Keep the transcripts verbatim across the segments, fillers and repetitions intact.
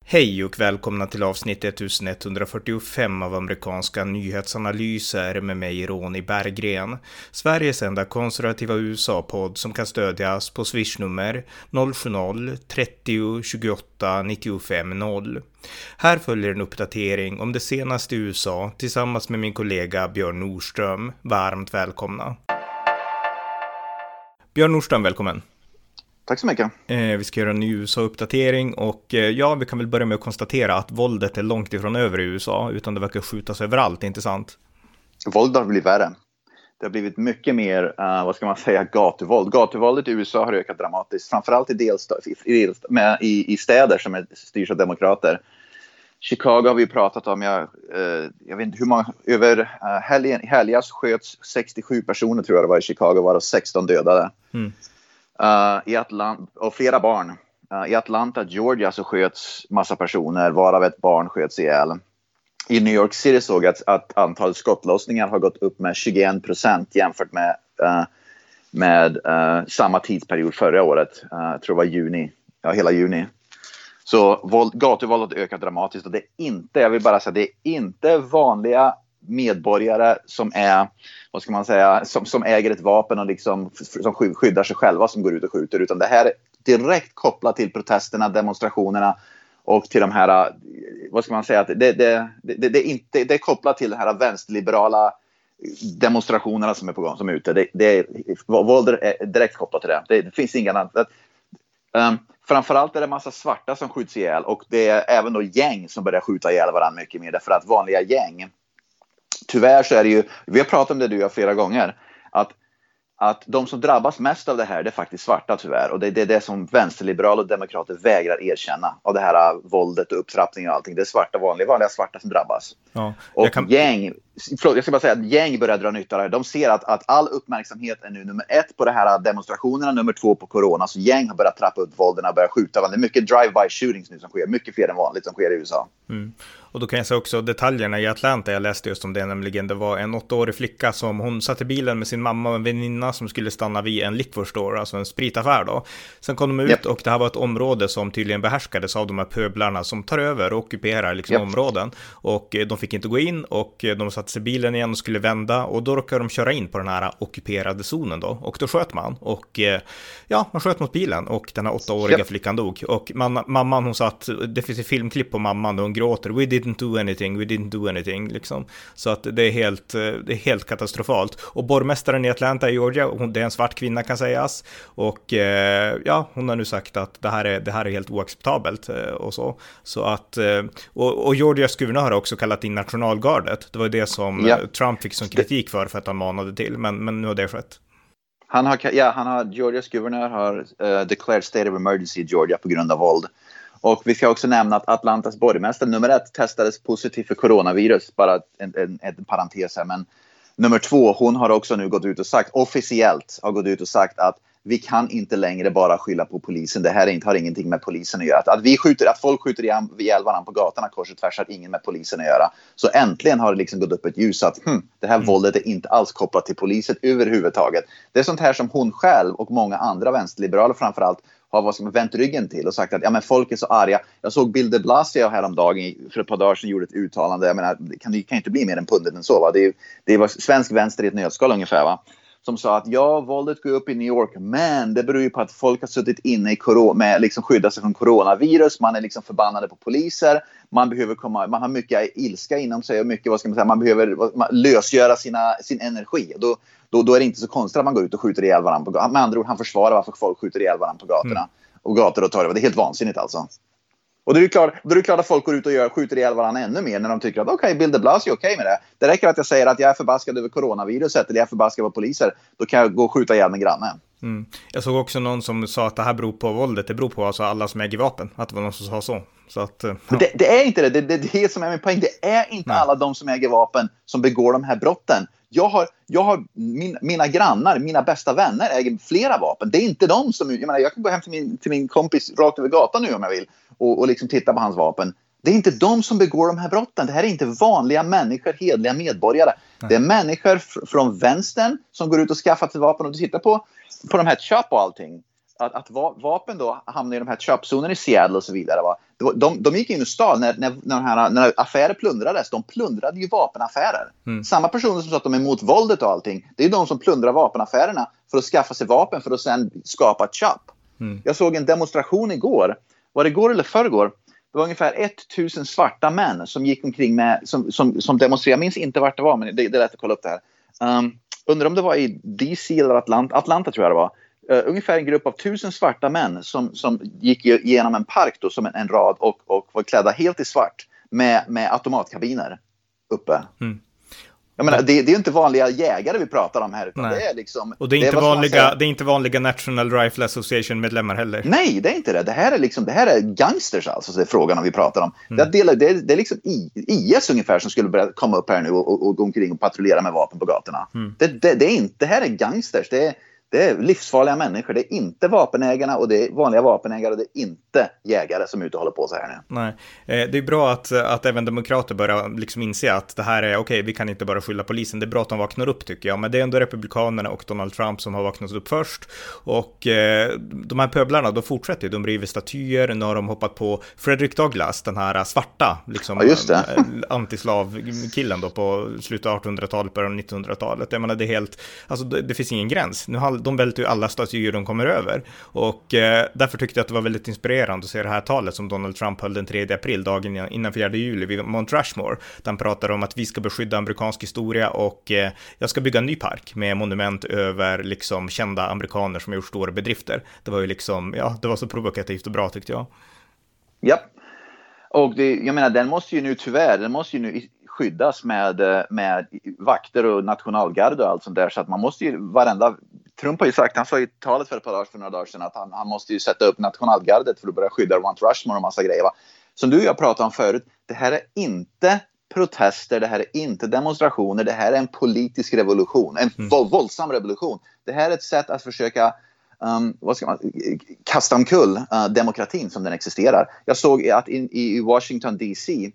Hej och välkomna till avsnitt elvahundrafyrtiofem av amerikanska nyhetsanalyser med mig Ronny Berggren. Sveriges enda konservativa U S A-podd som kan stödjas på Swish-nummer noll sju noll trettio tjugoåtta nittiofem noll. Här följer en uppdatering om det senaste i U S A tillsammans med min kollega Björn Nordström. Varmt välkomna. Björn Nordström, välkommen. Tack så mycket. Eh, vi ska göra en ny U S A-uppdatering och eh, ja, vi kan väl börja med att konstatera att våldet är långt ifrån över i U S A, utan det verkar skjutas överallt, inte sant? Våld har blivit värre. Det har blivit mycket mer, uh, vad ska man säga, gatuvåld. Gatuvåldet i U S A har ökat dramatiskt, framförallt i, delsta- i, med, i, i städer som är styrs av demokrater. Chicago har vi pratat om, jag, uh, jag vet inte hur många, över uh, helgen, helgas sköts sextiosju personer tror jag det var i Chicago, varav sexton dödade. Mm. Uh, i Atlanta, och flera barn. Uh, I Atlanta, Georgia så sköts massa personer, varav ett barn sköts ihjäl. I New York City såg jag att, att antalet skottlossningar har gått upp med tjugoen procent jämfört med, uh, med uh, samma tidsperiod förra året. Uh, jag tror det var juni, ja hela juni. Så våld, gatuvåldet ökar dramatiskt och det är inte, jag vill bara säga, det är inte vanliga medborgare som är, vad ska man säga, som, som äger ett vapen och liksom som skyddar sig själva som går ut och skjuter, utan det här är direkt kopplat till protesterna, demonstrationerna och till de här, vad ska man säga, att det, det, det, det, det, är, inte, det är kopplat till de här vänsterliberala demonstrationerna som är på gång, som är ute. Det, det är, våld är direkt kopplat till det. Det, det finns inga annat. Um, framförallt är det massa svarta som skjuts ihjäl och det är även då gäng som börjar skjuta ihjäl varandra mycket mer, därför att vanliga gäng, tyvärr så är det ju, vi har pratat om det du och jag flera gånger, att, att de som drabbas mest av det här, det är faktiskt svarta tyvärr. Och det, det är det som vänsterliberala och demokrater vägrar erkänna av det här uh, våldet och upptrappningen och allting. Det är svarta, vanliga, vanliga svarta som drabbas. Ja, och kan... gäng, förlåt, jag ska bara säga att gäng börjar dra nytta av det här. De ser att, att all uppmärksamhet är nu nummer ett på det här demonstrationerna, nummer två på corona. Så gäng har börjat trappa upp vålden och börjat skjuta. Det är mycket drive-by shootings nu som sker, mycket fler än vanligt som sker i U S A. Mm. Och då kan jag säga också detaljerna i Atlanta, jag läste just om det nämligen, det var en åttaårig flicka som hon satt i bilen med sin mamma och en väninna som skulle stanna vid en liquor store, alltså en spritaffär då. Sen kom de ut yep. och det här var ett område som tydligen behärskades av de här pöblarna som tar över och ockuperar liksom yep. områden. Och de fick inte gå in och de satte sig i bilen igen och skulle vända och då råkade de köra in på den här ockuperade zonen då. Och då sköt man och ja, man sköt mot bilen och den här åttaåriga yep. flickan dog. Och man, mamman hon satt, det finns ett filmklipp på mamman och hon gråter, we didn't do anything, we didn't do anything liksom. Så att det är helt, det är helt katastrofalt. Och borgmästaren i Atlanta i Georgia, hon, det är en svart kvinna kan sägas. Och eh, ja, hon har nu sagt att det här är, det här är helt oacceptabelt eh, och så. Så att, eh, och, och Georgias guvernör har också kallat in nationalgardet. Det var det som ja. Trump fick som kritik för för att han manade till. Men, men nu har det skett. Han har, ja, han har, Georgias guvernör har uh, declared state of emergency i Georgia på grund av våld. Och vi ska också nämna att Atlantas borgmästare nummer ett testades positivt för coronavirus. Bara en, en, en parentes här. Men nummer två, hon har också nu gått ut och sagt, officiellt har gått ut och sagt att vi kan inte längre bara skylla på polisen. Det här inte, har ingenting med polisen att göra. Att, att, vi skjuter, att folk skjuter ihjäl varandra på gatorna kors och tvärs har ingen med polisen att göra. Så äntligen har det liksom gått upp ett ljus att hm, det här mm. våldet är inte alls kopplat till polisen överhuvudtaget. Det är sånt här som hon själv och många andra vänsterliberaler framförallt har vad som vänt ryggen till och sagt att ja, men folk är så arga. Jag såg Bill de Blasio häromdagen för ett par dagar sedan gjorde ett uttalande. Jag menar, det kan ju kan inte bli mer än pundet än så. Va? Det, är, det var svensk vänster i ett nötskal ungefär, va? Som sa att ja, våldet går upp i New York, men det beror ju på att folk har suttit inne i corona, med liksom skydda sig från coronavirus. Man är liksom förbannade på poliser. Man behöver komma, man har mycket ilska inom sig och mycket, vad ska man säga, man behöver man, lösgöra sina, sin energi. Och då, då, då är det inte så konstigt att man går ut och skjuter ihjäl varandra på gatorna. Med andra ord, han försvarar varför folk skjuter ihjäl varandra på gatorna. Mm. Och gator och torg. Det är helt vansinnigt alltså. Och då är det klart, då är det klart att folk går ut och gör, skjuter ihjäl varandra ännu mer när de tycker att okej, okay, Bill de Blasio är okej okay med det. Det räcker att jag säger att jag är förbaskad över coronaviruset eller jag är förbaskad av poliser. Då kan jag gå och skjuta ihjäl min granne. Mm. Jag såg också någon som sa att det här beror på våldet. Det beror på alltså alla som äger vapen. Att det var någon som sa så. Så att, ja. det, det är inte det. Det, det. det är det som är min poäng. Det är inte Nej. alla de som äger vapen som begår de här brotten. Jag har, jag har min, mina grannar, mina bästa vänner äger flera vapen. Det är inte de som... Jag menar, jag kan gå hem till min, till min kompis rakt över gatan nu om jag vill. Och, och liksom titta på hans vapen. Det är inte de som begår de här brotten. Det här är inte vanliga människor, hedliga medborgare. Nej. Det är människor fr- från vänstern som går ut och skaffar till vapen. Och du tittar på, på de här Chop och allting. att, att vapen då hamnar i de här köpzonerna i Seattle och så vidare. Va? De, de gick in och stal när, när, när, här, när affärer plundrades. De plundrade ju vapenaffärer. Mm. Samma personer som sa att de är emot våldet och allting. Det är de som plundrar vapenaffärerna för att skaffa sig vapen för att sedan skapa ett köp. Mm. Jag såg en demonstration igår. Var det igår eller förrgår? Det var ungefär tusen svarta män som gick omkring med, som, som, som demonstrerade. Jag minns inte vart det var, men det, det är lätt att kolla upp det här. Um, undrar om det var i D C eller Atlanta, Atlanta tror jag det var. Uh, ungefär en grupp av tusen svarta män som, som gick igenom en park då, som en, en rad och, och var klädda helt i svart med, med automatkabiner uppe. Mm. Jag menar, det, det är inte vanliga jägare vi pratar om här. Utan det är liksom, och det är, inte det är vanliga, det är inte vanliga National Rifle Association-medlemmar heller. Nej, det är inte det. Det här är, liksom, det här är gangsters alltså, så det är frågan om vi pratar om. Mm. Det, är, det, är, det är liksom I S ungefär som skulle börja komma upp här nu och, och, och gå omkring och patrullera med vapen på gatorna. Mm. Det, det, det, är inte, det här är gangsters. Det är, det är livsfarliga människor. Det är inte vapenägarna och det är vanliga vapenägare och det är inte jägare som är ute och håller på så här nu. Nej, det är bra att, att även demokrater börjar liksom inse att det här är okej, okay, vi kan inte bara skylla polisen. Det är bra att de vaknar upp tycker jag. Men det är ändå republikanerna och Donald Trump som har vaknat upp först. Och eh, de här pöblarna, de fortsätter. De river statyer. Nu har de hoppat på Frederick Douglass, den här svarta liksom, ja, just det. antislavkillen då på slutet av artonhundratalet, början av nittonhundratalet. Jag menar, det är helt, alltså det, det finns ingen gräns. Nu har de välter ju alla statyer de kommer över. Och eh, därför tyckte jag att det var väldigt inspirerande att se det här talet som Donald Trump höll den tredje april, dagen innan fjärde juli vid Mount Rushmore. Där han pratar om att vi ska beskydda amerikansk historia och eh, jag ska bygga en ny park med monument över liksom kända amerikaner som har gjort stora bedrifter. Det var ju liksom, ja, det var så provokativt och bra tyckte jag. Ja, och det, jag menar, den måste ju nu tyvärr, den måste ju nu skyddas med, med vakter och nationalgard och allt sånt där, så att man måste ju varenda, Trump har ju sagt, han sa i talet för ett par dagar, för några dagar sedan att han, han måste ju sätta upp nationalgardet för att börja skydda Mount Rushmore och massa grejer. Va? Som du och jag pratade om förut, det här är inte protester, det här är inte demonstrationer, det här är en politisk revolution, en mm. våld, våldsam revolution. Det här är ett sätt att försöka um, vad ska man, kasta omkull uh, demokratin som den existerar. Jag såg att in, i Washington D C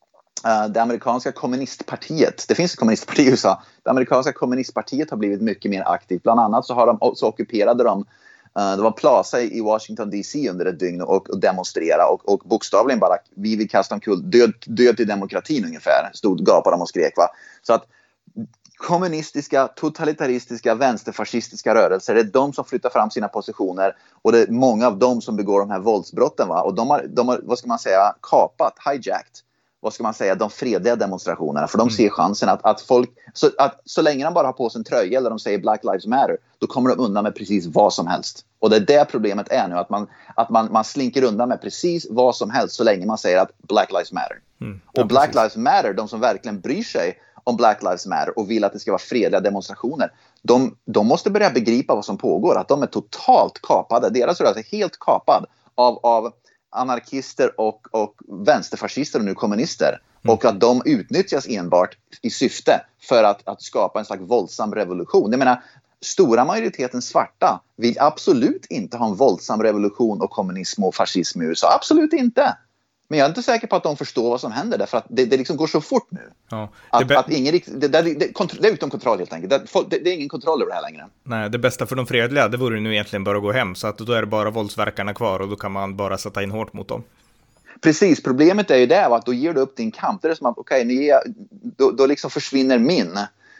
Uh, det amerikanska kommunistpartiet, det finns ett kommunistparti i U S A, det amerikanska kommunistpartiet har blivit mycket mer aktivt. Bland annat så, har de, så ockuperade de, uh, det var plaza i Washington D C under ett dygn och, och demonstrera och, och bokstavligen bara, vi vill kasta omkull, död, död till demokratin ungefär, stod, gapade de och skrek. Va? Så att kommunistiska, totalitaristiska, vänsterfascistiska rörelser, det är de som flyttar fram sina positioner och det är många av dem som begår de här våldsbrotten. Va? Och de har, de har, vad ska man säga, kapat, hijacked, vad ska man säga, de fredliga demonstrationerna. För de ser chansen att, att folk, så, att, så länge de bara har på sig en tröja eller de säger Black Lives Matter, då kommer de undan med precis vad som helst. Och det är det problemet är nu, att man, att man, man slinker undan med precis vad som helst så länge man säger att Black Lives Matter. Mm, ja, och Black precis. Lives Matter, de som verkligen bryr sig om Black Lives Matter och vill att det ska vara fredliga demonstrationer, de, de måste börja begripa vad som pågår, att de är totalt kapade. Deras rörelse är helt kapad av, av anarkister och, och vänsterfascister och nu kommunister. Mm. Och att de utnyttjas enbart i syfte för att, att skapa en slags våldsam revolution. Jag menar, stora majoriteten svarta vill absolut inte ha en våldsam revolution och kommunism och fascism i U S A. Absolut inte. Men jag är inte säker på att de förstår vad som händer, därför att det, det liksom går så fort nu. Ja, det att, be- att ingen, det, det, det, det är utom kontroll helt enkelt. Det, det, det är ingen kontroll över det här längre. Nej, det bästa för de fredliga, det vore nu egentligen bara att gå hem. Så att då är det bara våldsverkarna kvar och då kan man bara sätta in hårt mot dem. Precis, problemet är ju det att då ger du upp din kamp. Det är som att okej, okay, då, då liksom försvinner min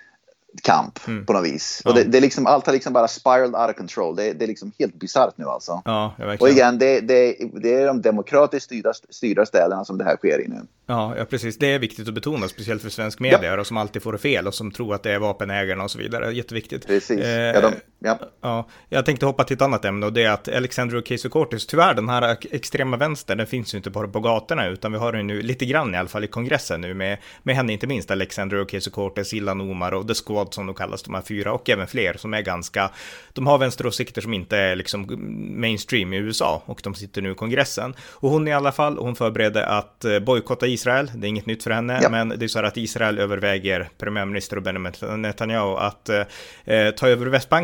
kamp mm. på något vis. Ja. Och det, det är liksom, allt har liksom bara spiraled out of control. Det, det är liksom helt bizarrt nu alltså. Ja, och igen, det, det, det är de demokratiskt styrda, styrda städerna som det här sker i nu. Ja, ja, precis. Det är viktigt att betona, speciellt för svensk media ja. och som alltid får det fel och som tror att det är vapenägarna och så vidare. Jätteviktigt. Precis. Eh, ja, de, ja. Ja, jag tänkte hoppa till ett annat ämne och det är att Alexandria Ocasio-Cortez, tyvärr den här extrema vänstern, den finns ju inte bara på gatorna utan vi har den nu lite grann i alla fall i kongressen nu med, med henne inte minst, Alexandria Ocasio-Cortez, Ilhan Omar och The Squad som de kallas, de här fyra och även fler som är ganska, de har vänsteråsikter som inte är liksom mainstream i U S A och de sitter nu i kongressen. Och hon i alla fall, hon förbereder att bojkotta Israel, det är inget nytt för henne, ja. men det är så här att Israel överväger premiärminister och Benjamin Netanyahu att eh, ta över Västbanken.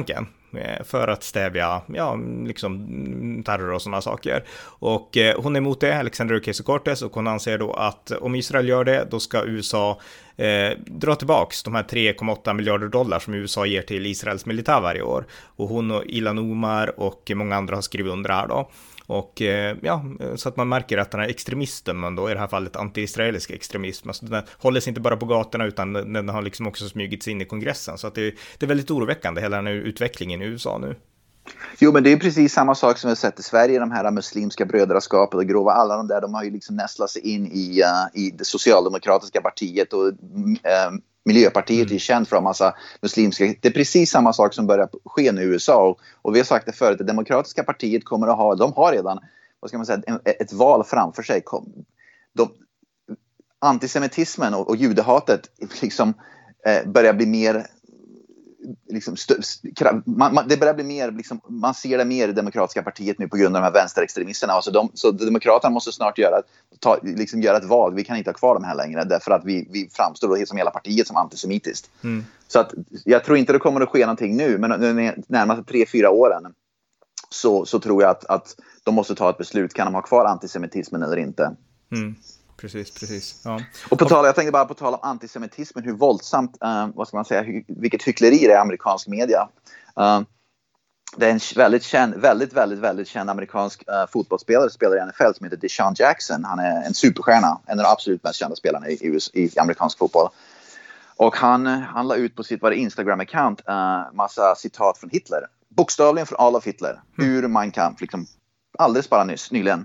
för att stävja ja, liksom terror och sådana saker. Och eh, hon är emot det, Alexandria Ocasio-Cortez, och hon anser då att om Israel gör det, då ska U S A eh, dra tillbaks de här tre komma åtta miljarder dollar som U S A ger till Israels militär varje år. Och hon och Ilhan Omar och många andra har skrivit under här då. Och eh, ja, så att man märker att den här extremisten då, i det här fallet anti-israelisk extremism, alltså den håller sig inte bara på gatorna utan den, den har liksom också smugits in i kongressen. Så att det, det är väldigt oroväckande, hela den här utvecklingen i U S A nu. Jo, men det är precis samma sak som vi har sett i Sverige, de här muslimska brödraskapet och grova, alla de där, de har ju liksom nästlat sig in i, uh, i det socialdemokratiska partiet och uh, Miljöpartiet mm. är känt för en massa muslimska. Det är precis samma sak som börjar ske nu i U S A. Och, och vi har sagt det förut, det demokratiska partiet kommer att ha, de har redan, vad ska man säga, ett, ett val framför sig. De, antisemitismen och, och judehatet liksom eh, börjar bli mer liksom, stö, man, man, det börjar bli mer liksom, man ser det mer i det demokratiska partiet nu på grund av de här vänsterextremisterna. Alltså de, så demokraterna måste snart göra, ta, liksom göra ett val. Vi kan inte ha kvar dem här längre därför att vi, vi framstår som hela partiet som antisemitiskt. Mm. Så att jag tror inte det kommer att ske någonting nu, men de närmaste tre, fyra åren så, så tror jag att, att de måste ta ett beslut. Kan de ha kvar antisemitismen eller inte? Mm. Precis, precis. Ja. Och på tal, jag tänkte bara på tal om antisemitismen, hur våldsamt, uh, vad ska man säga, hur, vilket hyckleri det är i amerikansk media. Uh, det är en väldigt känd, väldigt, väldigt, väldigt känd amerikansk uh, fotbollsspelare, spelar i N F L, som heter Deshaun Jackson. Han är en superstjärna, en av de absolut mest kända spelarna i, i, i amerikansk fotboll. Och han, han la ut på sitt Instagram-account uh, massa citat från Hitler. Bokstavligen från Adolf Hitler. Mm. Ur Mein Kampf, liksom alldeles bara nyss, nyligen.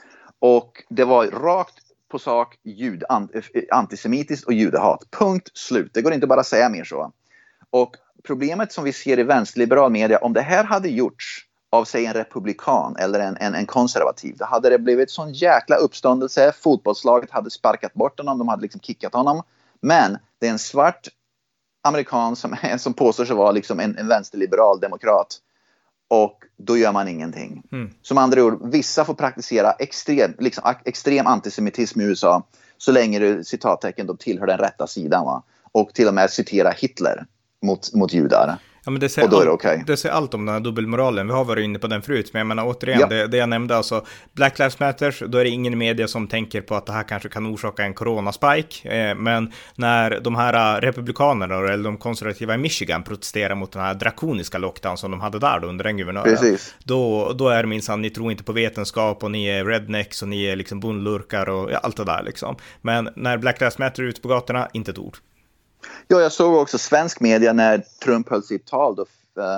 Och det var rakt på sak, jud, antisemitiskt och judehat. Punkt, slut. Det går inte bara att säga mer så. Och problemet som vi ser i vänsterliberal media, om det här hade gjorts av sig en republikan eller en, en, en konservativ, då hade det blivit sån jäkla uppståndelse. Fotbollslaget hade sparkat bort honom, de hade liksom kickat honom. Men det är en svart amerikan som, som påstår sig vara liksom en, en vänsterliberal demokrat. Och då gör man ingenting. Mm. Som andra ord, vissa får praktisera extrem, liksom, extrem antisemitism i U S A så länge du, citattecken, de tillhör den rätta sidan. Va? Och till och med citera Hitler mot, mot judar. Ja, men det säger, och då är det all, okay. det säger allt om den här dubbelmoralen. Vi har varit inne på den förut, men jag menar återigen, ja. det, det jag nämnde, alltså Black Lives Matter, då är det ingen media som tänker på att det här kanske kan orsaka en coronaspike. Eh, men när de här republikanerna eller de konservativa i Michigan protesterar mot den här drakoniska lockdown som de hade där då, under den guvernören, då, då är det minsann, ni tror inte på vetenskap och ni är rednecks och ni är liksom bondlurkar och ja, allt det där liksom. Men när Black Lives Matter är ute på gatorna, inte ett ord. Ja, jag såg också svensk media när Trump höll sitt tal då,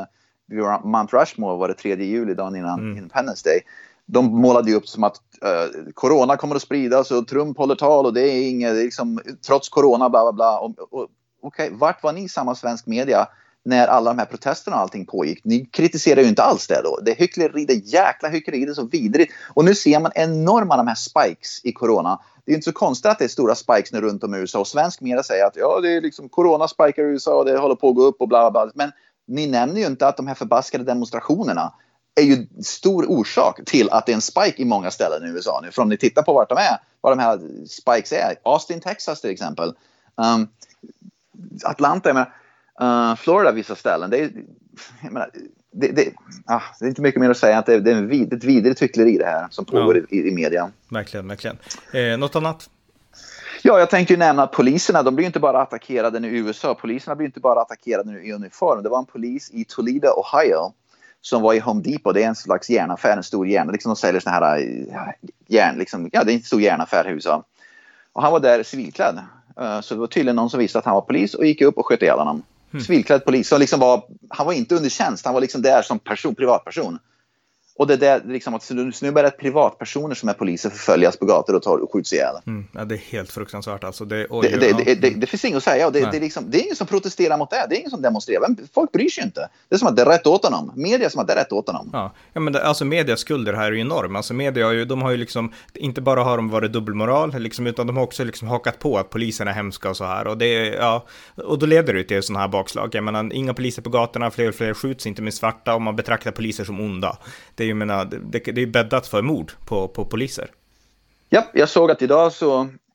uh, Mount Rushmore var det tredje juli, dagen innan mm. Independence Day. De målade ju upp som att uh, corona kommer att spridas och Trump håller tal och det är inget, liksom, trots corona, bla bla bla. Och, och, Okej, okay, vart var ni samma svensk media när alla de här protesterna och allting pågick? Ni kritiserar ju inte alls det då. Det är hyckleri, det är jäkla hyckleri, det är så vidrigt. Och nu ser man enorma de här spikes i corona. Det är inte så konstigt att det är stora spikes nu runt om i U S A. Och svensk media säger att ja, det är liksom corona-spikar i U S A och det håller på att gå upp och bla bla. Men ni nämner ju inte att de här förbaskade demonstrationerna är ju stor orsak till att det är en spike i många ställen i U S A nu. För om ni tittar på vart de är, vad de här spikes är. Austin, Texas till exempel. Um, Atlanta, jag menar, uh, Florida, vissa ställen. Det är, jag menar, det, det, ah, det är inte mycket mer att säga att det, det är vid, ett vidrigt hyckleri det här som pågår ja. i, i media. Verkligen, verkligen. Eh, något annat? Ja, jag tänkte ju nämna att poliserna, de blir inte bara attackerade nu i U S A. Poliserna blir inte bara attackerade nu i uniform. Det var en polis i Toledo, Ohio, som var i Home Depot. Det är en slags järnaffär, en stor järn. Liksom de säljer såna här järn, liksom, ja, det är en stor järnaffär i U S A. Och han var där civilklädd. Så det var tydligen någon som visste att han var polis och gick upp och sköt ihjäl honom. Mm. Civilklädd polis. Så liksom var, han var inte under tjänst, han var liksom där som person, privatperson. Och det där liksom att nu börjar ett privatpersoner som är poliser förföljas på gator och, tar, och skjuts ihjäl. Mm. Ja, det är helt fruktansvärt alltså. Det, oj, det, det, ja. det, det, det finns inget att säga. Och det, det, är liksom, det är ingen som protesterar mot det. Det är ingen som demonstrerar. Folk bryr sig inte. Det är som att det är rätt åt honom. Media är som att det är rätt åt honom. Ja, ja men det, alltså medias skulder här är ju enorm. Alltså media har ju, de har ju liksom, inte bara har de varit dubbelmoral, liksom, utan de har också liksom hakat på att polisen är hemska och så här. Och, det, ja, och då leder det till sådana här bakslag. Jag menar, inga poliser på gatorna, fler och fler skjuts, inte med svarta, och man betraktar poliser som onda. Det är ju, menar, det, det är bäddat för mord på, på poliser. Ja, jag såg att idag så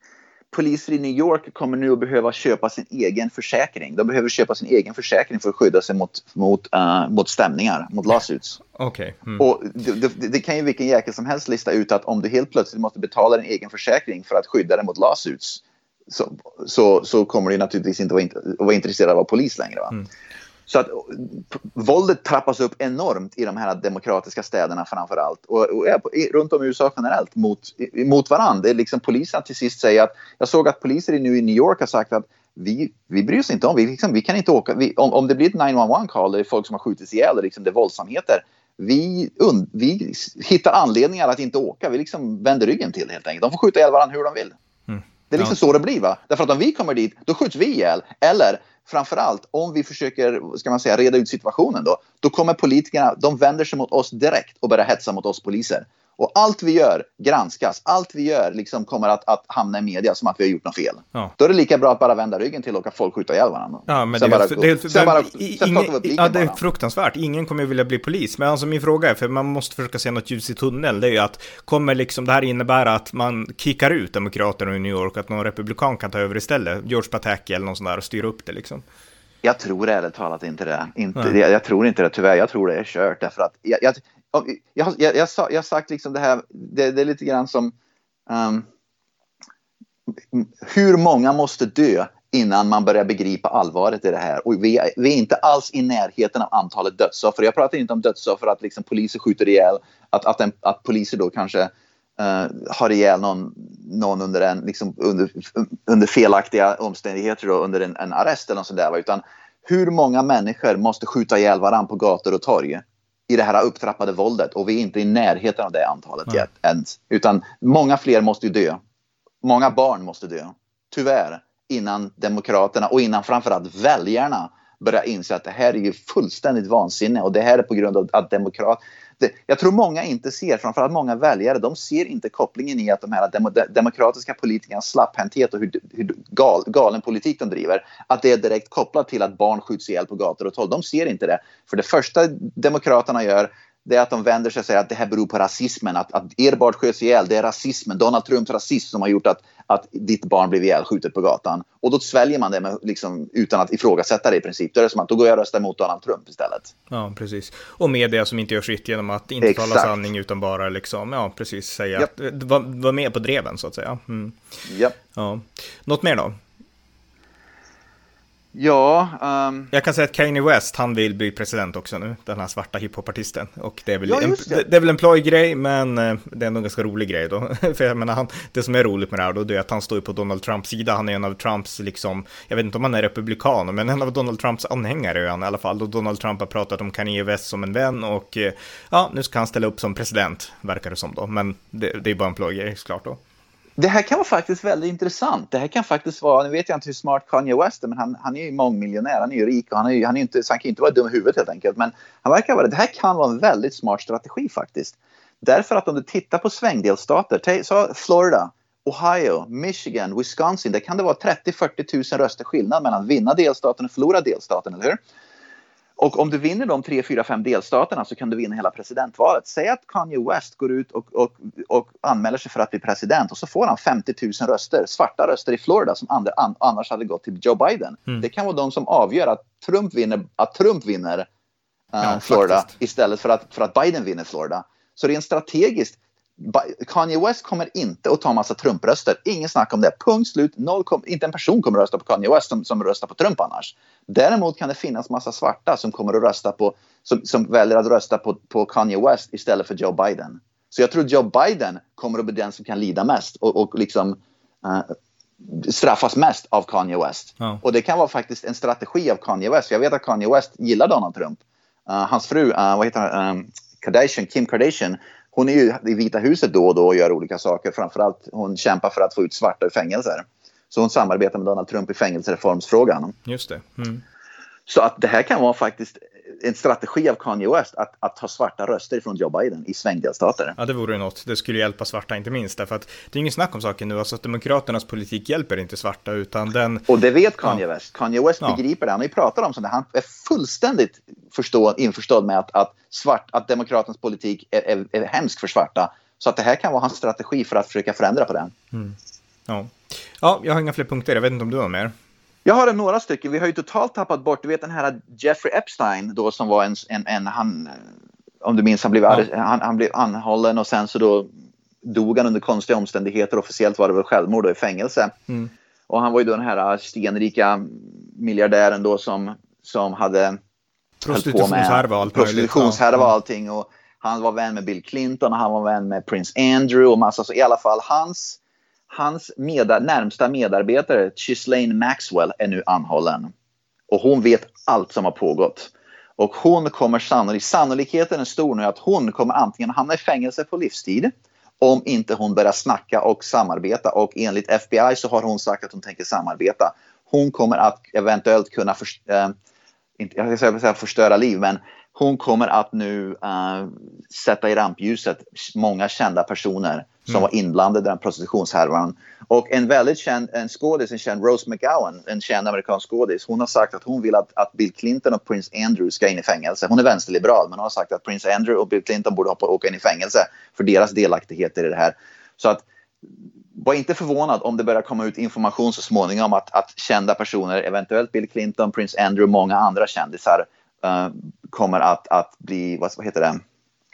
poliser i New York kommer nu att behöva köpa sin egen försäkring. De behöver köpa sin egen försäkring för att skydda sig mot, mot, uh, mot stämningar, mot lawsuits. Okay. Mm. Och det, det, det kan ju vilken jäkel som helst lista ut att om du helt plötsligt måste betala din egen försäkring för att skydda dig mot lawsuits, så, så, så kommer du naturligtvis inte vara, int- vara intresserad av att vara polis längre. Va? Mm. Så att p- våldet trappas upp enormt i de här demokratiska städerna framför allt. Och, och ja, runt om i U S A generellt mot, mot varandra. Det är liksom polisen till sist säger att, jag såg att poliser nu i New York har sagt att vi, vi bryr oss inte om, vi, liksom, vi kan inte åka, vi, om, om det blir ett nio ett ett call, det är folk som har skjutits ihjäl, det, liksom, det är våldsamheter. Vi, und, vi hittar anledningar att inte åka, vi liksom vänder ryggen till helt enkelt. De får skjuta ihjäl varandra hur de vill. Mm. Det är liksom ja. så det blir, va? Därför att om vi kommer dit, då skjuts vi ihjäl. Eller framförallt, om vi försöker, ska man säga, reda ut situationen då, då kommer politikerna, de vänder sig mot oss direkt och börjar hetsa mot oss poliser. Och allt vi gör granskas, allt vi gör liksom kommer att, att hamna i media som att vi har gjort något fel. Ja. Då är det lika bra att bara vända ryggen till och låta folk skjuta ihjäl varandra. Ja, men sen det, bara, det, det, sen bara, sen ingen, ja, det är fruktansvärt. Ingen kommer vilja bli polis. Men alltså min fråga är, för man måste försöka se något ljus i tunneln, det är ju att kommer liksom det här innebära att man kickar ut demokraterna i New York, att någon republikan kan ta över istället, George Pataki eller någon sån där och styra upp det liksom? Jag tror ärligt talat inte det. Inte, ja. jag, jag tror inte det, tyvärr. Jag tror det är kört. Därför att jag, jag, jag, jag, jag, sa, jag har sagt liksom det här, det, det är lite grann som um, hur många måste dö innan man börjar begripa allvaret i det här. Och vi är, vi är inte alls i närheten av antalet dödsoffer. Jag pratar inte om dödsoffer att liksom poliser skjuter ihjäl, att, att, en, att poliser då kanske Uh, har ihjäl någon, någon under, en, liksom under, under felaktiga omständigheter då, under en, en arrest eller något sånt där, utan hur många människor måste skjuta ihjäl varann på gator och torg i det här upptrappade våldet, och vi är inte i närheten av det antalet mm. yet, ens, utan många fler måste ju dö, många barn måste dö, tyvärr, innan demokraterna och innan framförallt väljarna börjar inse att det här är ju fullständigt vansinne, och det här är på grund av att demokrat Det, jag tror många inte ser, framförallt många väljare, de ser inte kopplingen i att de här dem, demokratiska politikernas slapphänthet och hur, hur gal, galen politik de driver, att det är direkt kopplat till att barn skjuts ihjäl på gator och torg. De ser inte det. För det första demokraterna gör, det är att de vänder sig och säger att det här beror på rasismen, att, att er barn sköts ihjäl, det är rasismen, Donald Trumps rasism som har gjort att, att ditt barn blev ihjälskjutet på gatan. Och då sväljer man det med, liksom, utan att ifrågasätta det i princip. Då är det som att då går jag och röstar mot Donald Trump istället. Ja, precis. Och media som inte gör sitt genom att inte Exakt. tala sanning utan bara liksom, ja, precis, säga yep. att var, var med på dreven så att säga. Mm. Yep. Ja. Något mer då? Ja, um... jag kan säga att Kanye West, han vill bli president också nu, den här svarta hiphopartisten. Och det är väl, ja, en, det. det är väl en plojgrej, men det är ändå en ganska rolig grej då. För jag menar, han, det som är roligt med det här då, det är att han står på Donald Trumps sida. Han är en av Trumps, liksom, jag vet inte om han är republikan, men en av Donald Trumps anhängare är han i alla fall. Och Donald Trump har pratat om Kanye West som en vän, och ja, nu ska han ställa upp som president, verkar det som då. Men det, det är bara en plojgrej, såklart då. Det här kan vara faktiskt väldigt intressant. Det här kan faktiskt vara, nu vet jag inte hur smart Kanye West är, men han, han är ju mångmiljonär, han är ju rik och han, är ju, han, är inte, så han kan inte vara dum i huvudet helt enkelt. Men han verkar vara, det här kan vara en väldigt smart strategi faktiskt. Därför att om du tittar på svängdelstater, så Florida, Ohio, Michigan, Wisconsin, där kan det vara trettio till fyrtio tusen röster skillnad mellan vinna delstaten och förlora delstaten, eller hur? Och om du vinner de tre, fyra, fem delstaterna så kan du vinna hela presidentvalet. Säg att Kanye West går ut och, och, och anmäler sig för att bli president, och så får han femtio tusen röster, svarta röster i Florida som andra, an, annars hade gått till Joe Biden. Mm. Det kan vara de som avgör att Trump vinner, att Trump vinner uh, ja, Florida faktiskt. Istället för att, för att Biden vinner Florida. Så rent strategiskt, Kanye West kommer inte att ta massa Trump-röster. Ingen snack om det. Punkt slut. Noll kom, inte en person kommer att rösta på Kanye West som, som röstar på Trump annars. Däremot kan det finnas massa svarta som kommer att rösta på, som, som väljer att rösta på, på Kanye West istället för Joe Biden. Så jag tror Joe Biden kommer att bli den som kan lida mest och, och liksom uh, straffas mest av Kanye West. Ja. Och det kan vara faktiskt en strategi av Kanye West. För jag vet att Kanye West gillar Donald Trump. Uh, hans fru, uh, vad heter han? Um, Kardashian, Kim Kardashian, hon är ju i Vita huset då och då och gör olika saker. Framförallt hon kämpar för att få ut svarta i fängelser. Så hon samarbetar med Donald Trump i fängelsereformsfrågan. Just det. Mm. Så att det här kan vara faktiskt en strategi av Kanye West att, att ta svarta röster från Joe Biden i svängdelstater. Ja, det vore något. Det skulle hjälpa svarta inte minst. Därför att det är ingen snack om saken nu. Alltså att demokraternas politik hjälper inte svarta utan den... Och det vet Kanye ja. West. Kanye West ja. begriper det. Han har ju pratat om sånt. Han är fullständigt förstå, införstådd med att, att, svart, att demokraternas politik är, är, är hemsk för svarta. Så att det här kan vara hans strategi för att försöka förändra på den. Mm. Ja. Ja, jag har inga fler punkter. Jag vet inte om du har mer. Jag har några stycken. Vi har ju totalt tappat bort, du vet den här Jeffrey Epstein då som var en, en, en han, om du minns, han blev, ja. han, han blev anhållen och sen så då dog han under konstiga omständigheter. Officiellt var det väl självmord och i fängelse. Mm. Och han var ju då den här stenrika miljardären då som, som hade prostitutionshärva och allt prostitutionshärva och allting. Och han var vän med Bill Clinton och han var vän med Prince Andrew och massa så. I alla fall hans, hans med, närmsta medarbetare Ghislaine Maxwell är nu anhållen. Och hon vet allt som har pågått. Och hon kommer sannolikt, sannolikheten är stor nu att hon kommer antingen hamna i fängelse på livstid om inte hon börjar snacka och samarbeta. Och enligt F B I så har hon sagt att hon tänker samarbeta. Hon kommer att eventuellt kunna för, äh, inte, jag ska säga förstöra liv, men hon kommer att nu äh, sätta i rampljuset många kända personer som mm. var inblandade i den prostitutionshärvan. Och en väldigt känd en skådis, en känd Rose McGowan, en känd amerikansk skådis, hon har sagt att hon vill att, att Bill Clinton och Prince Andrew ska in i fängelse. Hon är vänsterliberal, men hon har sagt att Prince Andrew och Bill Clinton borde hoppa, åka in i fängelse för deras delaktigheter i det här. Så att var inte förvånad om det börjar komma ut information så småningom att, att kända personer, eventuellt Bill Clinton, Prince Andrew och många andra kändisar uh, kommer att, att bli, vad, vad heter det,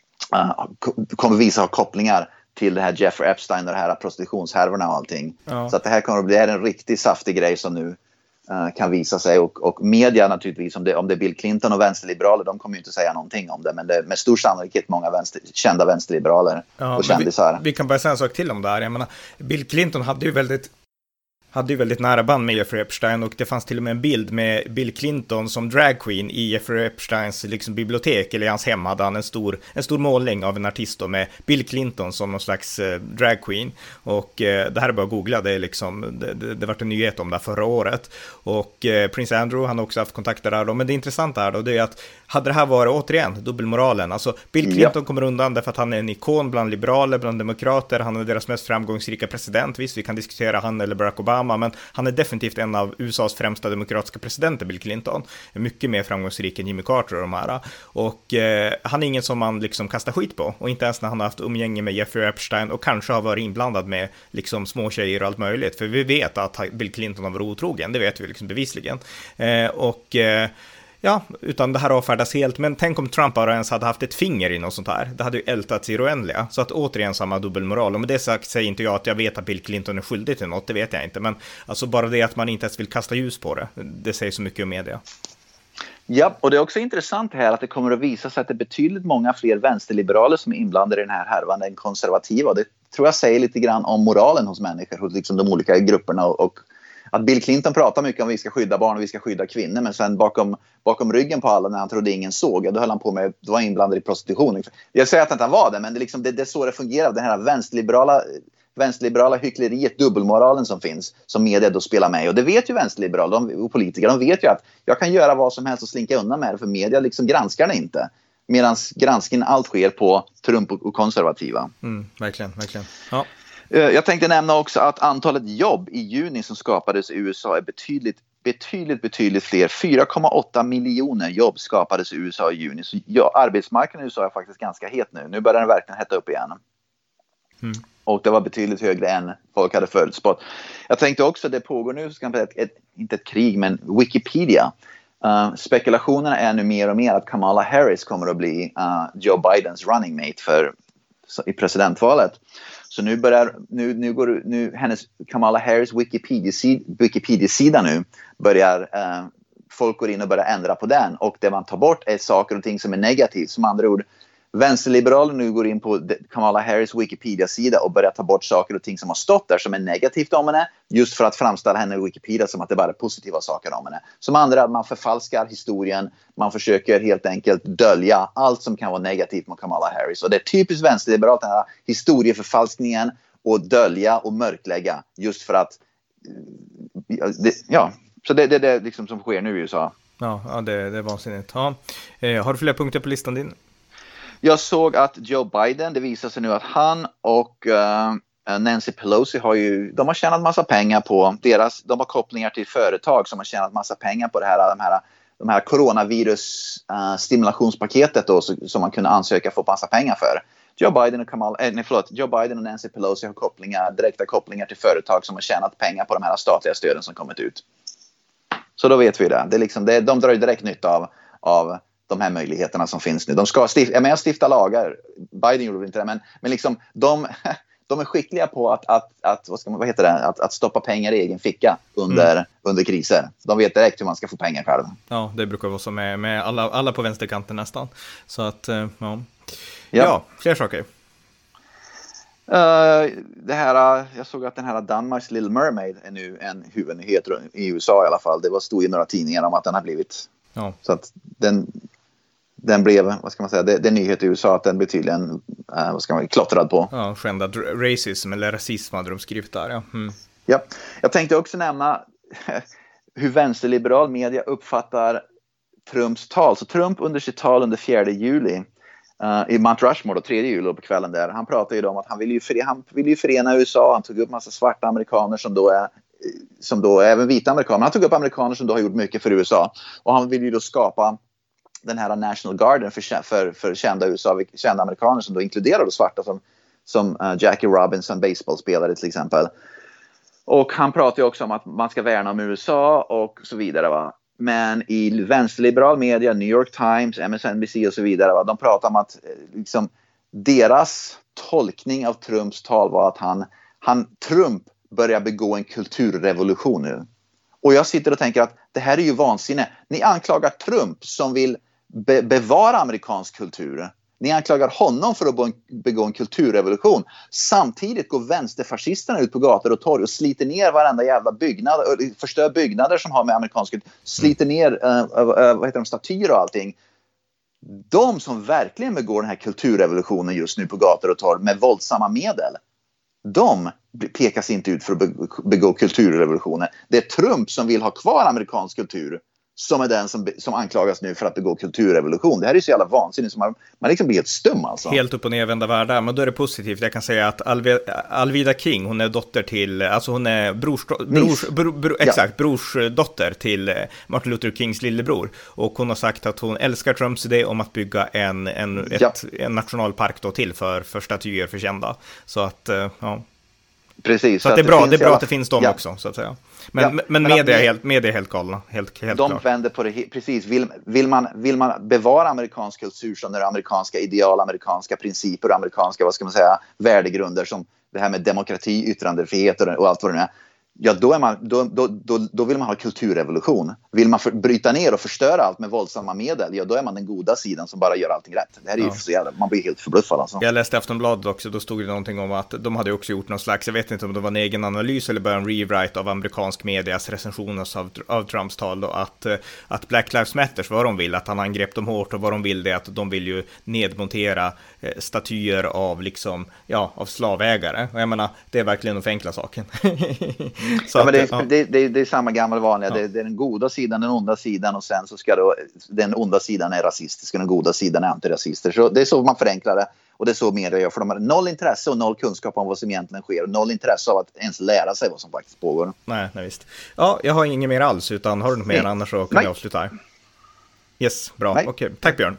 uh, kommer visa ha kopplingar till det här Jeffrey Epstein och det här prostitutionshärvorna och allting. Ja. Så att det här kommer att bli en riktigt saftig grej som nu uh, kan visa sig. Och, och media naturligtvis, om det, om det är Bill Clinton och vänsterliberaler, de kommer ju inte säga någonting om det. Men det är med stor sannolikhet många vänster, kända vänsterliberaler ja, och kändisar. Vi, vi kan bara säga en sak till om det här. Jag menar, Bill Clinton hade ju väldigt hade ju väldigt nära band med Jeffrey Epstein och det fanns till och med en bild med Bill Clinton som drag queen i Jeffrey Epsteins liksom, bibliotek, eller i hans hem hade han en stor, en stor målning av en artist då, med Bill Clinton som någon slags eh, drag queen och eh, det här är bara att googla, det är liksom det, det, det var en nyhet om det förra året och eh, Prince Andrew, han har också haft kontakter där då, men det intressanta här då, det är att hade det här varit återigen dubbelmoralen, alltså Bill Clinton ja. kommer undan därför att han är en ikon bland liberaler, bland demokrater, han är deras mest framgångsrika president, visst vi kan diskutera han eller Barack Obama, men han är definitivt en av U S A:s främsta demokratiska presidenter, Bill Clinton. Mycket mer framgångsrik än Jimmy Carter och de här. Och eh, han är ingen som man liksom kastar skit på. Och inte ens när han har haft umgänge med Jeffrey Epstein och kanske har varit inblandad med liksom små tjejer och allt möjligt. För vi vet att Bill Clinton har varit otrogen, det vet vi liksom bevisligen. Eh, och... Eh, Ja, utan det här avfärdas helt. Men tänk om Trump bara ens hade haft ett finger i något sånt här. Det hade ju ältats i det oändliga. Så att återigen samma dubbelmoral. Och med det sagt säger inte jag att jag vet att Bill Clinton är skyldig till något. Det vet jag inte. Men alltså bara det att man inte ens vill kasta ljus på det. Det säger så mycket om media. Ja, och det är också intressant här att det kommer att visa sig att det är betydligt många fler vänsterliberaler som är inblandade i den här härvan än konservativa. Det tror jag säger lite grann om moralen hos människor. Hos liksom de olika grupperna och, och att Bill Clinton pratar mycket om att vi ska skydda barn och vi ska skydda kvinnor. Men sen bakom, bakom ryggen på alla när han trodde ingen såg. Då höll han på med, då var inblandad i prostitution. Jag säger att han inte var det, men det är, liksom, det, det är så det fungerar. Den här vänsterliberala, vänsterliberala hyckleriet, dubbelmoralen som finns. Som media då spelar med. Och det vet ju vänsterliberaler och politiker. De vet ju att jag kan göra vad som helst och slinka undan med det. För media liksom granskar det inte. Medan granskningen allt sker på Trump och konservativa. Mm, verkligen, verkligen. Ja. Jag tänkte nämna också att antalet jobb i juni som skapades i U S A är betydligt, betydligt, betydligt fler. fyra komma åtta miljoner jobb skapades i U S A i juni. Så ja, arbetsmarknaden i U S A är faktiskt ganska het nu. Nu börjar den verkligen hetta upp igen. Mm. Och det var betydligt högre än folk hade förutspått. Jag tänkte också att det pågår nu, så kan ett, ett, inte ett krig, men Wikipedia. Uh, spekulationerna är nu mer och mer att Kamala Harris kommer att bli uh, Joe Bidens running mate för, i presidentvalet. Så nu börjar nu, nu går nu hennes Kamala Harris Wikipedia-sida Wikipedia nu börjar uh, folk går in och börjar ändra på den, och det man tar bort är saker och ting som är negativt. Som andra ord, vänsterliberaler nu går in på Kamala Harris Wikipedia-sida och börjar ta bort saker och ting som har stått där som är negativt om henne, just för att framställa henne i Wikipedia som att det bara är positiva saker om henne. Som andra, man förfalskar historien, man försöker helt enkelt dölja allt som kan vara negativt med Kamala Harris. Och det är typiskt vänsterliberalt, den här historieförfalskningen, och dölja och mörklägga, just för att ja, så det är det, det liksom som sker nu i U S A. Ja, ja det, det är vansinnigt. Ja. Eh, har du fler punkter på listan din? Jag såg att Joe Biden, det visar sig nu att han och uh, Nancy Pelosi har ju, de har tjänat massa pengar på deras, de har kopplingar till företag som har tjänat massa pengar på det här, de här, de här coronavirus uh, stimulationspaketet då, så, som man kunde ansöka få massa pengar för. Joe Biden och Kamal, eh, nej, förlåt, Joe Biden och Nancy Pelosi har kopplingar, direkta kopplingar till företag som har tjänat pengar på de här statliga stöden som kommit ut. Så då vet vi det. Det är liksom, det, de drar ju direkt nytta av, av de här möjligheterna som finns nu. De ska stifta, ja, men jag stifta lagar. Biden gjorde inte det, men, men liksom de, de är skickliga på att, att, att, vad ska man, vad heter det? Att, att stoppa pengar i egen ficka under, mm. under kriser. De vet direkt hur man ska få pengar själv. Ja, det brukar vara så med, med alla, alla på vänsterkanten nästan. Så att, ja. Ja, ja fler saker. Uh, det här, jag såg att den här Danmarks Little Mermaid är nu en huvudnyhet i U S A i alla fall. Det var stod i några tidningar om att den har blivit. Ja. Så att den, den blev, vad ska man säga, det, det är nyhet i U S A att den blir tydligen, uh, vad ska man säga, klottrad på. Ja, skändad racism eller rasism hade de skrivit där, ja. Mm. Ja, jag tänkte också nämna hur vänsterliberal media uppfattar Trumps tal. Så Trump under sitt tal under fjärde juli Uh, i Mount Rushmore, då, tredje juli på kvällen där. Han pratade ju om att han vill ju, förena, han vill ju förena U S A. Han tog upp massa svarta amerikaner som då är, som då är även vita amerikaner. Han tog upp amerikaner som då har gjort mycket för U S A. Och han vill ju då skapa den här National Guarden för, för, för kända U S A, kända amerikaner som då inkluderar då svarta som, som uh, Jackie Robinson, baseballspelare till exempel. Och han pratar ju också om att man ska värna om U S A och så vidare, va. Men i vänsterliberal media, New York Times, M S N B C och så vidare, va, de pratar om att liksom, deras tolkning av Trumps tal var att han, han, Trump börjar begå en kulturrevolution nu. Och jag sitter och tänker att det här är ju vansinne. Ni anklagar Trump som vill be- bevara amerikansk kultur. Ni anklagar honom för att begå en kulturrevolution. Samtidigt går vänsterfascisterna ut på gator och torg och sliter ner varenda jävla byggnad, förstör byggnader som har med amerikansk kultur, sliter ner uh, uh, vad heter de, statyer och allting. De som verkligen begår den här kulturrevolutionen just nu på gator och torg med våldsamma medel, de pekas inte ut för att begå kulturrevolutioner. Det är Trump som vill ha kvar amerikansk kultur som är den som, som anklagas nu för att begå kulturrevolution. Det här är så jävla vansinnigt som man, man liksom blir helt stum alltså. Helt upp och ner vända världar, men då är det positivt. Jag kan säga att Alve, Alvida King, hon är dotter till, alltså hon är brors, brors, bro, bro, exakt, ja. brorsdotter till Martin Luther Kings lillebror. Och hon har sagt att hon älskar Trumps idé om att bygga en, en, ett, ja. en nationalpark då till för, för statyer för kända. Så att, ja. Precis. Så, så att det är bra, det är bra alla... att det finns dem ja. också, så att säga. Men, ja, men, men media, är helt, media är helt galna. Helt, helt de klart. vänder på det, precis. Vill, vill, man, vill man bevara amerikansk kultur som det amerikanska ideal, amerikanska principer och amerikanska, vad ska man säga, värdegrunder som det här med demokrati, yttrandefrihet och, och allt vad det är. Ja, då, är man, då, då, då, då vill man ha kulturrevolution. Vill man för, bryta ner och förstöra allt med våldsamma medel, ja, då är man den goda sidan som bara gör allting rätt. Det här är ju ja. så jävla, man blir helt förbluffad alltså. Jag läste Aftonbladet också, då stod det någonting om att de hade också gjort någon slags, jag vet inte om det var en egen analys eller bara en rewrite av amerikansk medias recensioner av, av Trumps tal då, att, att Black Lives Matter, vad de vill, att han angrep dem hårt och vad de vill det att de vill ju nedmontera eh, statyer av liksom, ja, av slavägare. Och jag menar, det är verkligen den förenkla saken. Så ja, men det, är, ja. det, det, det är samma gamla vanliga. Ja. Det, det är den goda sidan, den onda sidan och sen så ska då, den onda sidan är rasistisk och den goda sidan är antirasister. Så det är så man förenklar det och det är så media gör, för de har noll intresse och noll kunskap om vad som egentligen sker och noll intresse av att ens lära sig vad som faktiskt pågår. Nej, nej visst. Ja, jag har inget mer alls, utan har du något mer nej. annars så kan jag avsluta här. Yes, bra. Okej, okay. Tack Björn.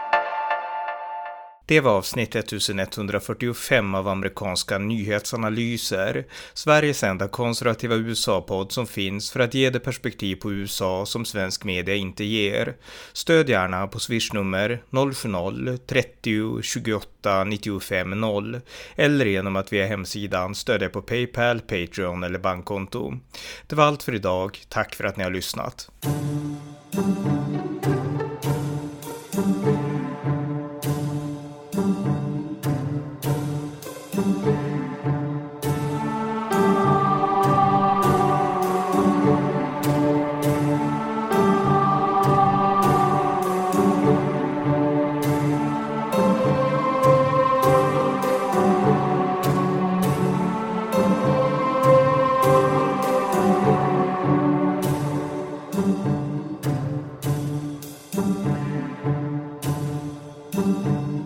Det var avsnitt elvahundrafyrtiofem av amerikanska nyhetsanalyser, Sveriges enda konservativa U S A-podd som finns för att ge det perspektiv på U S A som svensk media inte ger. Stöd gärna på swishnummer noll sju noll trettio tjugoåtta nittiofem noll eller genom att via hemsidan stödja på PayPal, Patreon eller bankkonto. Det var allt för idag. Tack för att ni har lyssnat. Thank you.